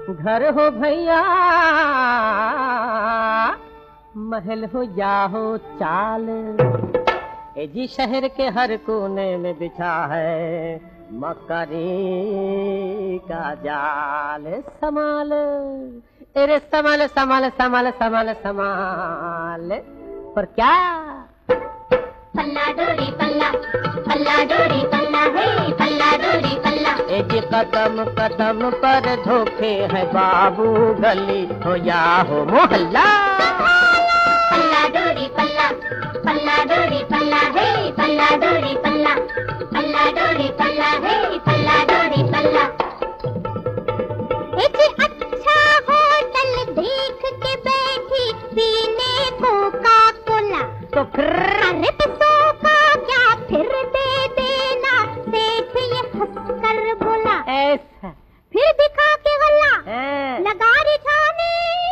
घर हो भैया महल हो या हो चाल, ए जी शहर के हर कोने में बिछा है मकरी का जाल। संभाल अरे संभाल संभाल संभाल संभाल संभाल, पर क्या पल्ला डोरी पल्ला, पल्ला डोरी पल्ला है, पल्ला डोरी पल्ला। ए जी कदम कदम पर धोखे है बाबू, गली हो या हो मोहल्ला। पल्ला डोरी पल्ला, पल्ला डोरी पल्ला है, पल्ला डोरी पल्ला, पल्ला डोरी पल्ला है, पल्ला डोरी पल्ला। एक अच्छा होटल देख के बैठी पीने कोका कोला, तो फिर अरे पैसों का क्या फिर दे देना, सेठ ये हंसकर बोला। ऐसा फिर दिखा के गल्ला लगा रिझाने,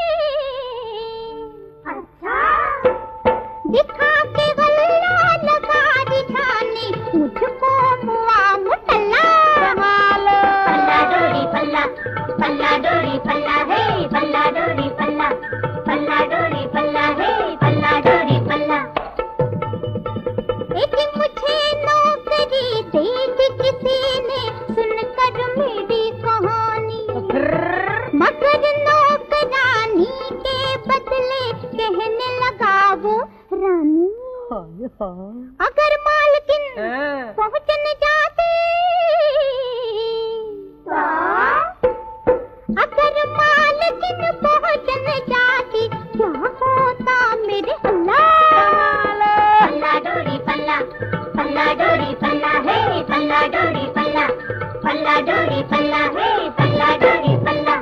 अच्छा दिखा के गल्ला लगा रिझाने, मुझको मुआ मुटल्ला। पल्ला डोरी पल्ला, पल्ला डोरी पल्ला है, पल्ला डोरी पल्ला, पल्ला डोरी पल्ला है, पल्ला डोरी पल्ला। लेकिन मुझे नौकरी दे दी किसी ने, सुनकर मेरी कहानी, मगर नौकरानी के बदले कहने लगा वो रानी। अगर मालकिन पहुंचने जाती, अगर मालकिन पहुंचने जाती, क्या होता मेरे अल्लाह। पल्ला डोरी पल्ला, पल्ला डोरी पल्ला है, पल्ला डोरी पल्ला, पल्ला डोरी पल्ला है, पल्ला डोरी पल्ला।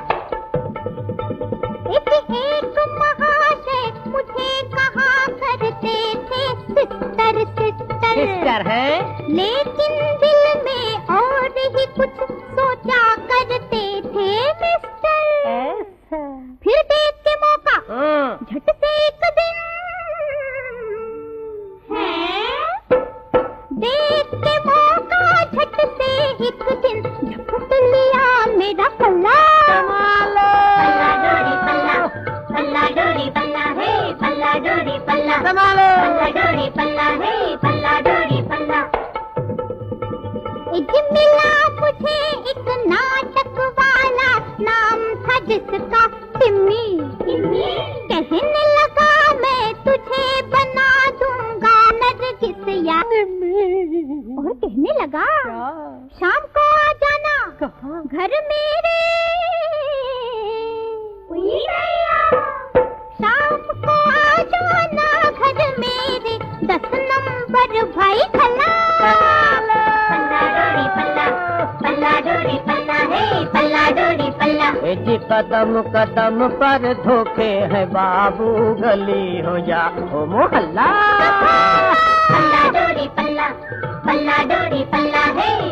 एक महाशय मुझे कहा करते थे सिस्टर सिस्टर, सिस्टर है, लेकिन दिल में और ही कुछ सोचा करते थे मिस्टर। ऐसा फिर देख के मौका झट से एक दिन है, देख के मौका झट से एक दिन झपट लिया मेरा पल्ला। पल्ला डोरी पल्ला, पल्ला डोरी पल्ला है, पल्ला डोरी पल्ला, संभालो पल्ला डोरी पल्ला है, पल्ला डोरी पल्ला। एक मिला मुझे एक नाटक वाला, नाम था जिसका टिम्मी। कहने लगा मैं तुझे बना दूंगा नरगिस या, और कहने लगा शाम को आ जाना कहाँ घर मेरे। शाम को आ जाना घर मेरे, 10 नंबर भाई खला। पल्ला डोरी पल्ला, पल्ला डोरी पल्ला है, पल्ला डोरी पल्ला। ए जी कदम कदम पर धोखे है बाबू, गली हो या हो मोहल्ला। पल्ला डोरी पल्ला, पल्ला डोरी पल्ला है,